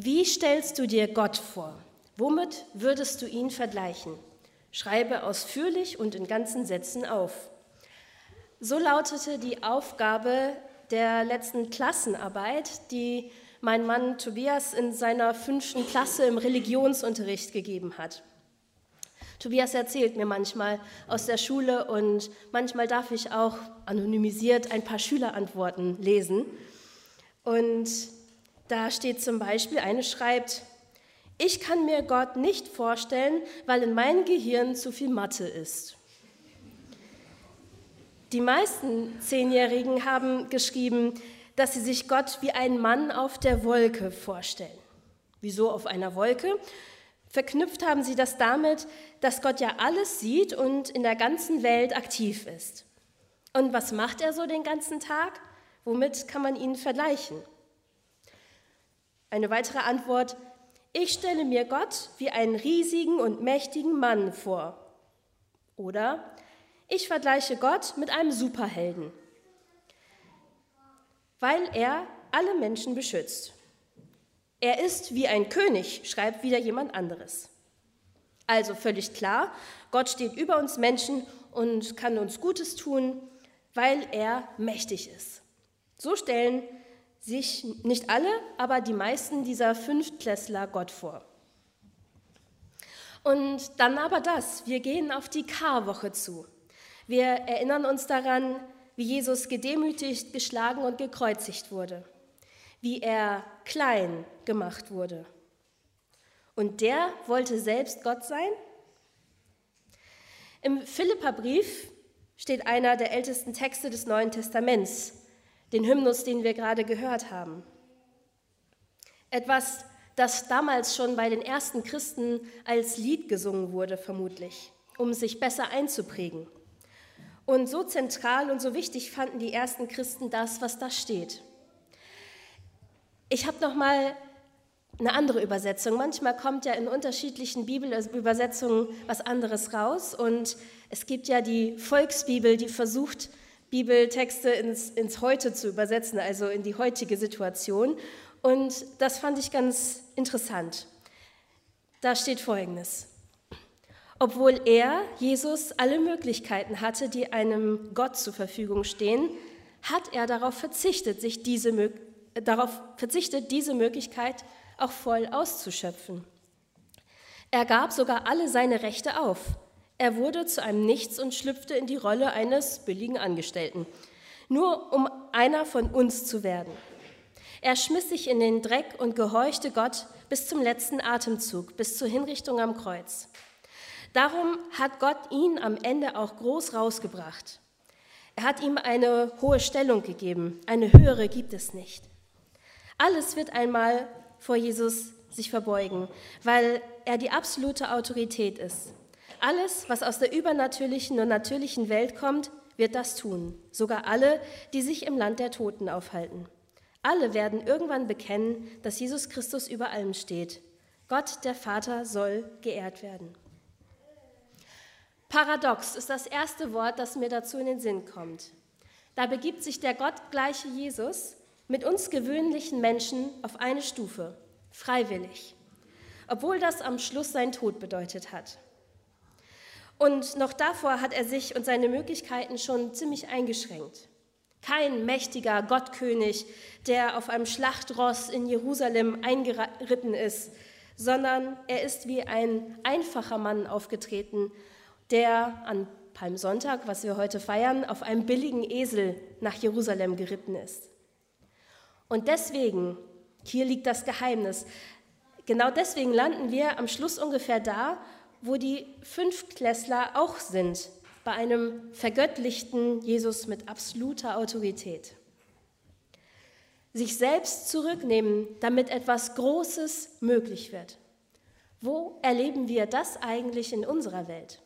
Wie stellst du dir Gott vor? Womit würdest du ihn vergleichen? Schreibe ausführlich und in ganzen Sätzen auf. So lautete die Aufgabe der letzten Klassenarbeit, die mein Mann Tobias in seiner 5. Klasse im Religionsunterricht gegeben hat. Tobias erzählt mir manchmal aus der Schule und manchmal darf ich auch anonymisiert ein paar Schülerantworten lesen. Und da steht zum Beispiel, eine schreibt: Ich kann mir Gott nicht vorstellen, weil in meinem Gehirn zu viel Mathe ist. Die meisten 10-Jährigen haben geschrieben, dass sie sich Gott wie einen Mann auf der Wolke vorstellen. Wieso auf einer Wolke? Verknüpft haben sie das damit, dass Gott ja alles sieht und in der ganzen Welt aktiv ist. Und was macht er so den ganzen Tag? Womit kann man ihn vergleichen? Eine weitere Antwort: Ich stelle mir Gott wie einen riesigen und mächtigen Mann vor. Oder: Ich vergleiche Gott mit einem Superhelden, weil er alle Menschen beschützt. Er ist wie ein König, schreibt wieder jemand anderes. Also völlig klar, Gott steht über uns Menschen und kann uns Gutes tun, weil er mächtig ist. So stellen sich nicht alle, aber die meisten dieser 5-Klässler Gott vor. Und dann aber das, wir gehen auf die Karwoche zu. Wir erinnern uns daran, wie Jesus gedemütigt, geschlagen und gekreuzigt wurde, wie er klein gemacht wurde. Und der wollte selbst Gott sein? Im Philipperbrief steht einer der ältesten Texte des Neuen Testaments, den Hymnus, den wir gerade gehört haben. Etwas, das damals schon bei den ersten Christen als Lied gesungen wurde, vermutlich, um sich besser einzuprägen. Und so zentral und so wichtig fanden die ersten Christen das, was da steht. Ich habe noch mal eine andere Übersetzung. Manchmal kommt ja in unterschiedlichen Bibelübersetzungen was anderes raus. Und es gibt ja die Volksbibel, die versucht, Bibeltexte ins Heute zu übersetzen, also in die heutige Situation. Und das fand ich ganz interessant. Da steht Folgendes: Obwohl er, Jesus, alle Möglichkeiten hatte, die einem Gott zur Verfügung stehen, hat er darauf verzichtet, diese Möglichkeit auch voll auszuschöpfen. Er gab sogar alle seine Rechte auf. Er wurde zu einem Nichts und schlüpfte in die Rolle eines billigen Angestellten, nur um einer von uns zu werden. Er schmiss sich in den Dreck und gehorchte Gott bis zum letzten Atemzug, bis zur Hinrichtung am Kreuz. Darum hat Gott ihn am Ende auch groß rausgebracht. Er hat ihm eine hohe Stellung gegeben, eine höhere gibt es nicht. Alles wird einmal vor Jesus sich verbeugen, weil er die absolute Autorität ist. Alles, was aus der übernatürlichen und natürlichen Welt kommt, wird das tun. Sogar alle, die sich im Land der Toten aufhalten. Alle werden irgendwann bekennen, dass Jesus Christus über allem steht. Gott, der Vater, soll geehrt werden. Paradox ist das erste Wort, das mir dazu in den Sinn kommt. Da begibt sich der gottgleiche Jesus mit uns gewöhnlichen Menschen auf eine Stufe, freiwillig, obwohl das am Schluss sein Tod bedeutet hat. Und noch davor hat er sich und seine Möglichkeiten schon ziemlich eingeschränkt. Kein mächtiger Gottkönig, der auf einem Schlachtross in Jerusalem eingeritten ist, sondern er ist wie ein einfacher Mann aufgetreten, der an Palmsonntag, was wir heute feiern, auf einem billigen Esel nach Jerusalem geritten ist. Und deswegen, hier liegt das Geheimnis, genau deswegen landen wir am Schluss ungefähr da, wo die 5-Klässler auch sind, bei einem vergöttlichten Jesus mit absoluter Autorität. Sich selbst zurücknehmen, damit etwas Großes möglich wird. Wo erleben wir das eigentlich in unserer Welt?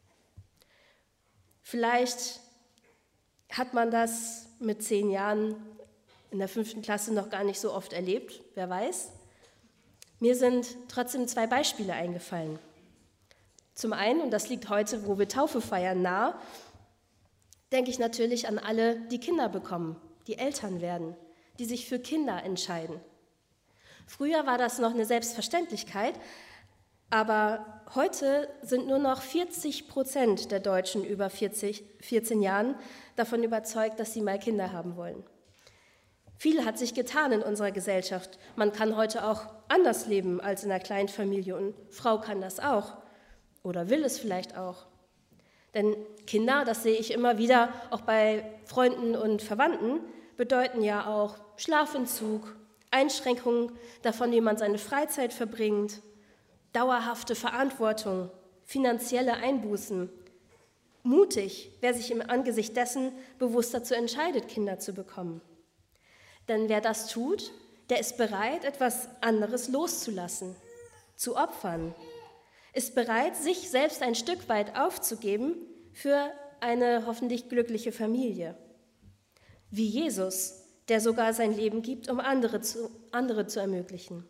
Vielleicht hat man das mit 10 Jahren in der 5. Klasse noch gar nicht so oft erlebt, wer weiß. Mir sind trotzdem 2 Beispiele eingefallen. Zum einen, und das liegt heute, wo wir Taufe feiern, nahe, denke ich natürlich an alle, die Kinder bekommen, die Eltern werden, die sich für Kinder entscheiden. Früher war das noch eine Selbstverständlichkeit, aber heute sind nur noch 40% der Deutschen über 14 Jahren davon überzeugt, dass sie mal Kinder haben wollen. Viel hat sich getan in unserer Gesellschaft. Man kann heute auch anders leben als in einer Kleinfamilie und Frau kann das auch oder will es vielleicht auch. Denn Kinder, das sehe ich immer wieder, auch bei Freunden und Verwandten, bedeuten ja auch Schlafentzug, Einschränkungen davon, wie man seine Freizeit verbringt, dauerhafte Verantwortung, finanzielle Einbußen. Mutig, wer sich im Angesicht dessen bewusst dazu entscheidet, Kinder zu bekommen. Denn wer das tut, der ist bereit, etwas anderes loszulassen, zu opfern, ist bereit, sich selbst ein Stück weit aufzugeben für eine hoffentlich glückliche Familie. Wie Jesus, der sogar sein Leben gibt, um andere zu ermöglichen.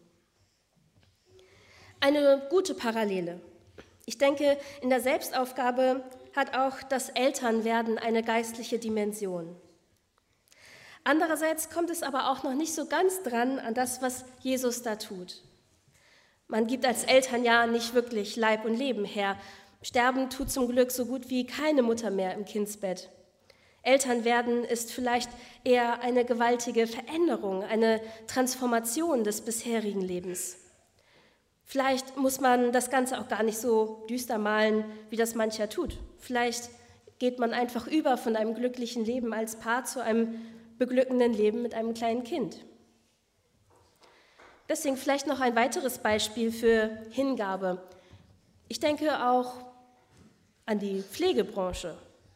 Eine gute Parallele. Ich denke, in der Selbstaufgabe hat auch das Elternwerden eine geistliche Dimension. Andererseits kommt es aber auch noch nicht so ganz dran an das, was Jesus da tut. Man gibt als Eltern ja nicht wirklich Leib und Leben her. Sterben tut zum Glück so gut wie keine Mutter mehr im Kindsbett. Elternwerden ist vielleicht eher eine gewaltige Veränderung, eine Transformation des bisherigen Lebens. Vielleicht muss man das Ganze auch gar nicht so düster malen, wie das mancher tut. Vielleicht geht man einfach über von einem glücklichen Leben als Paar zu einem beglückenden Leben mit einem kleinen Kind. Deswegen vielleicht noch ein weiteres Beispiel für Hingabe. Ich denke auch an die Pflegebranche.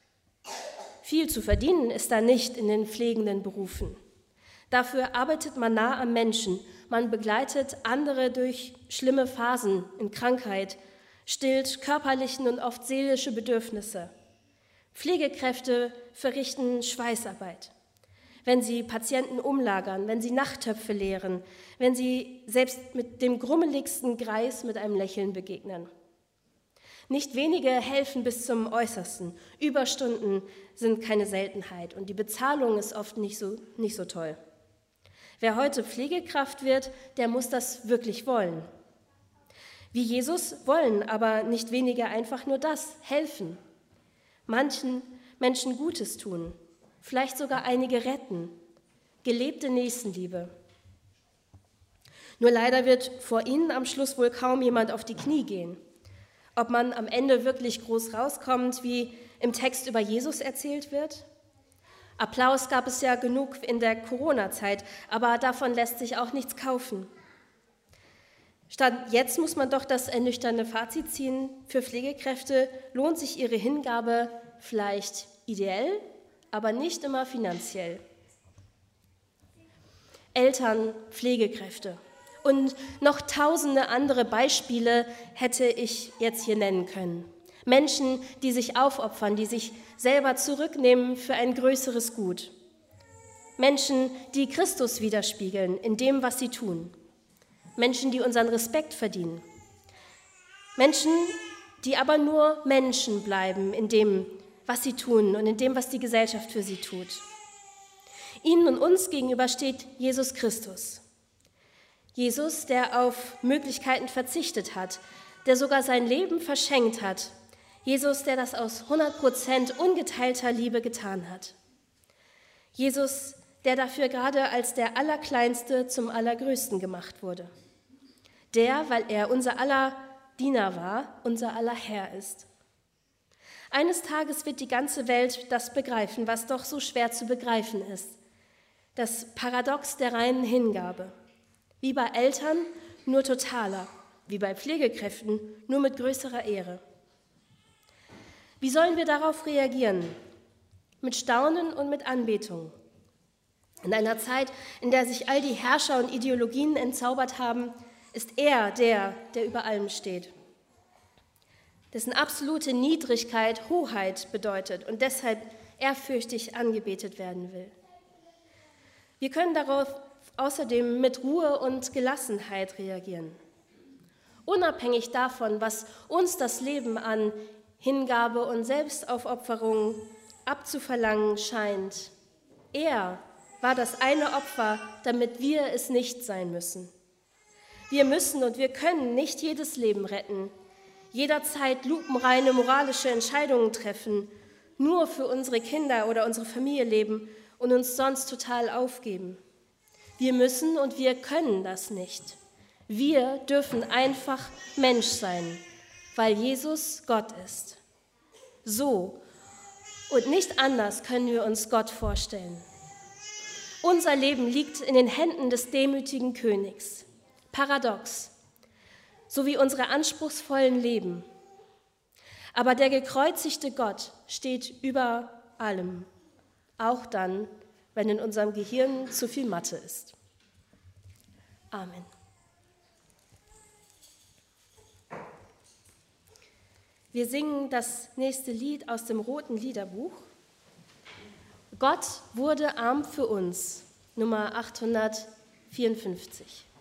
Viel zu verdienen ist da nicht in den pflegenden Berufen. Dafür arbeitet man nah am Menschen. Man begleitet andere durch schlimme Phasen in Krankheit, stillt körperliche und oft seelische Bedürfnisse. Pflegekräfte verrichten Schweißarbeit. Wenn sie Patienten umlagern, wenn sie Nachttöpfe leeren, wenn sie selbst mit dem grummeligsten Greis mit einem Lächeln begegnen. Nicht wenige helfen bis zum Äußersten. Überstunden sind keine Seltenheit und die Bezahlung ist oft nicht so toll. Wer heute Pflegekraft wird, der muss das wirklich wollen. Wie Jesus wollen aber nicht wenige einfach nur das, helfen. Manchen Menschen Gutes tun. Vielleicht sogar einige retten. Gelebte Nächstenliebe. Nur leider wird vor ihnen am Schluss wohl kaum jemand auf die Knie gehen. Ob man am Ende wirklich groß rauskommt, wie im Text über Jesus erzählt wird? Applaus gab es ja genug in der Corona-Zeit, aber davon lässt sich auch nichts kaufen. Stand jetzt muss man doch das ernüchternde Fazit ziehen, für Pflegekräfte lohnt sich ihre Hingabe vielleicht ideell, aber nicht immer finanziell. Eltern, Pflegekräfte und noch tausende andere Beispiele hätte ich jetzt hier nennen können. Menschen, die sich aufopfern, die sich selber zurücknehmen für ein größeres Gut. Menschen, die Christus widerspiegeln in dem, was sie tun. Menschen, die unseren Respekt verdienen. Menschen, die aber nur Menschen bleiben in dem, was sie tun und in dem, was die Gesellschaft für sie tut. Ihnen und uns gegenüber steht Jesus Christus. Jesus, der auf Möglichkeiten verzichtet hat, der sogar sein Leben verschenkt hat. Jesus, der das aus 100% ungeteilter Liebe getan hat. Jesus, der dafür gerade als der Allerkleinste zum Allergrößten gemacht wurde. Der, weil er unser aller Diener war, unser aller Herr ist. Eines Tages wird die ganze Welt das begreifen, was doch so schwer zu begreifen ist. Das Paradox der reinen Hingabe. Wie bei Eltern nur totaler, wie bei Pflegekräften nur mit größerer Ehre. Wie sollen wir darauf reagieren? Mit Staunen und mit Anbetung. In einer Zeit, in der sich all die Herrscher und Ideologien entzaubert haben, ist er der über allem steht. Dessen absolute Niedrigkeit Hoheit bedeutet und deshalb ehrfürchtig angebetet werden will. Wir können darauf außerdem mit Ruhe und Gelassenheit reagieren. Unabhängig davon, was uns das Leben an Hingabe und Selbstaufopferung abzuverlangen scheint. Er war das eine Opfer, damit wir es nicht sein müssen. Wir müssen und wir können nicht jedes Leben retten, jederzeit lupenreine moralische Entscheidungen treffen, nur für unsere Kinder oder unsere Familie leben und uns sonst total aufgeben. Wir müssen und wir können das nicht. Wir dürfen einfach Mensch sein, weil Jesus Gott ist. So und nicht anders können wir uns Gott vorstellen. Unser Leben liegt in den Händen des demütigen Königs. Paradox, so wie unsere anspruchsvollen Leben. Aber der gekreuzigte Gott steht über allem, auch dann, wenn in unserem Gehirn zu viel Mathe ist. Amen. Wir singen das nächste Lied aus dem Roten Liederbuch. Gott wurde arm für uns, Nummer 854.